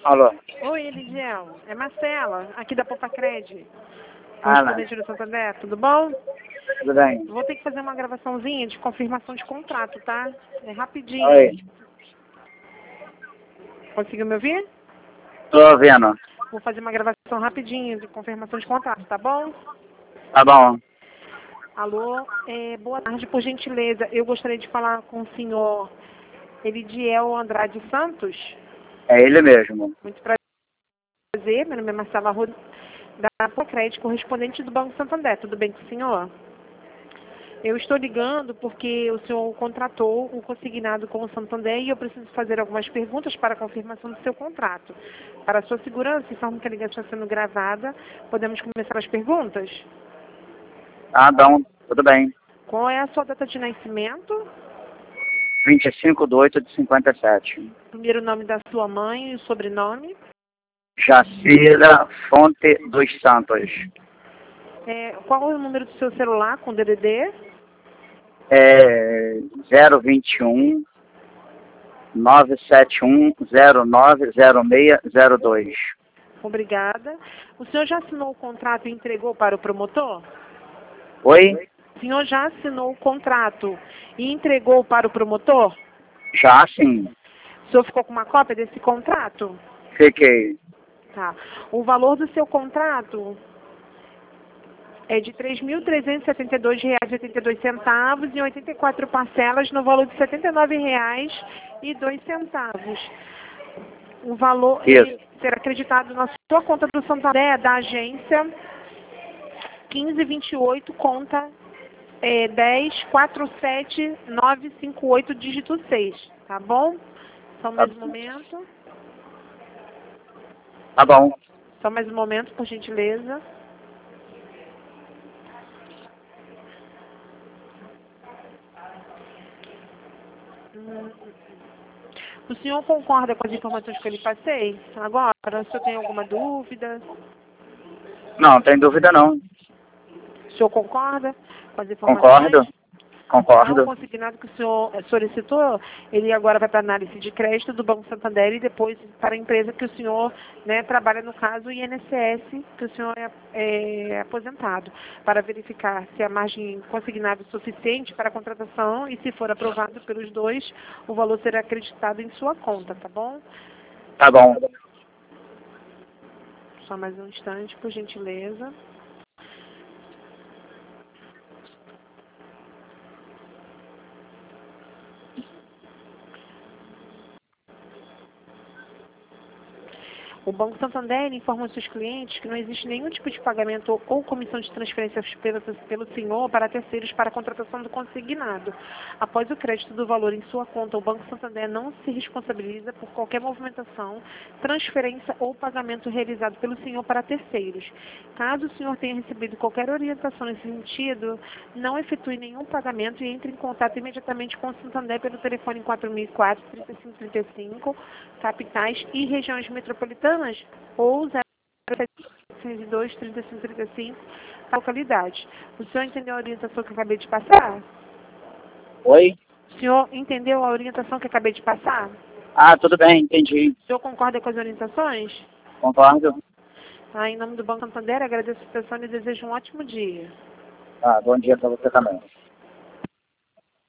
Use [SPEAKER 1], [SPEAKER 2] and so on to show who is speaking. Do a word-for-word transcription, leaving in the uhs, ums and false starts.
[SPEAKER 1] Alô?
[SPEAKER 2] Oi, Elidiel. É Marcela, aqui da Popacred.
[SPEAKER 1] Ah,
[SPEAKER 2] Correspondente do Santander, tudo bom?
[SPEAKER 1] tudo bem?
[SPEAKER 2] Vou ter que fazer uma gravaçãozinha de confirmação de contrato, tá? É rapidinho.
[SPEAKER 1] Oi,
[SPEAKER 2] Conseguiu me ouvir?
[SPEAKER 1] tô ouvindo.
[SPEAKER 2] Vou fazer uma gravação rapidinho de confirmação de contrato, tá bom?
[SPEAKER 1] Tá bom.
[SPEAKER 2] Alô, é, boa tarde, por gentileza. Eu gostaria de falar com o senhor Elidiel Andrade Santos.
[SPEAKER 1] É ele mesmo.
[SPEAKER 2] Muito prazer, meu nome é Marcela Arruda, da Popacred, correspondente do Banco Santander. Tudo bem com o senhor? Eu estou ligando porque o senhor contratou um consignado com o Santander e eu preciso fazer algumas perguntas para a confirmação do seu contrato. Para a sua segurança, informo que a ligação está sendo gravada. Podemos começar as perguntas?
[SPEAKER 1] Ah, bom, tudo bem.
[SPEAKER 2] Qual é a sua data de nascimento?
[SPEAKER 1] vinte e cinco de oito de cinquenta e sete.
[SPEAKER 2] Primeiro nome da sua mãe e o sobrenome?
[SPEAKER 1] Jacira Fonte dos Santos.
[SPEAKER 2] É, qual é o número do seu celular com D D D?
[SPEAKER 1] É zero vinte e um, nove sete um, zero nove zero seis zero dois.
[SPEAKER 2] Obrigada. O senhor já assinou o contrato e entregou para o promotor?
[SPEAKER 1] Oi?
[SPEAKER 2] O senhor já assinou o contrato e entregou para o promotor?
[SPEAKER 1] Já sim.
[SPEAKER 2] O senhor ficou com uma cópia desse contrato?
[SPEAKER 1] Fiquei.
[SPEAKER 2] Tá. O valor do seu contrato é de três mil trezentos e setenta e dois reais e oitenta e dois centavos em oitenta e quatro parcelas no valor de setenta e nove reais e dois centavos. O valor
[SPEAKER 1] Isso.
[SPEAKER 2] será acreditado na sua conta do Santander da agência quinze vinte e oito, conta é, dez quatro sete nove cinco oito, dígito seis, tá bom? Só mais um momento.
[SPEAKER 1] Tá bom.
[SPEAKER 2] Só mais um momento, por gentileza. Hum. O senhor concorda com as informações que eu lhe passei? Agora, o senhor tem alguma dúvida?
[SPEAKER 1] Não, tem dúvida não.
[SPEAKER 2] O senhor concorda com as informações?
[SPEAKER 1] Concordo.
[SPEAKER 2] Então, o
[SPEAKER 1] Concordo.
[SPEAKER 2] consignado que o senhor solicitou, ele agora vai para análise de crédito do Banco Santander e depois para a empresa que o senhor, né, trabalha, no caso, o I N S S, que o senhor é, é aposentado, para verificar se a margem consignada é suficiente para a contratação e, se for aprovado pelos dois, o valor será acreditado em sua conta, tá bom?
[SPEAKER 1] Tá bom.
[SPEAKER 2] Só mais um instante, por gentileza. O Banco Santander informa aos seus clientes que não existe nenhum tipo de pagamento ou comissão de transferência pelo, pelo senhor para terceiros para a contratação do consignado. Após o crédito do valor em sua conta, o Banco Santander não se responsabiliza por qualquer movimentação, transferência ou pagamento realizado pelo senhor para terceiros. Caso o senhor tenha recebido qualquer orientação nesse sentido, não efetue nenhum pagamento e entre em contato imediatamente com o Santander pelo telefone quatro mil e quatro, trinta e cinco trinta e cinco, capitais e regiões metropolitanas, ou zero sete e dois, trinta e cinco trinta e cinco, localidade. O senhor entendeu a orientação que eu acabei de passar?
[SPEAKER 1] Oi?
[SPEAKER 2] O senhor entendeu a orientação que eu acabei de passar?
[SPEAKER 1] Ah, tudo bem, entendi.
[SPEAKER 2] O senhor concorda com as orientações?
[SPEAKER 1] Concordo.
[SPEAKER 2] Ah, em nome do Banco Santander, agradeço a atenção e desejo um ótimo dia.
[SPEAKER 1] Ah, bom dia pra você também.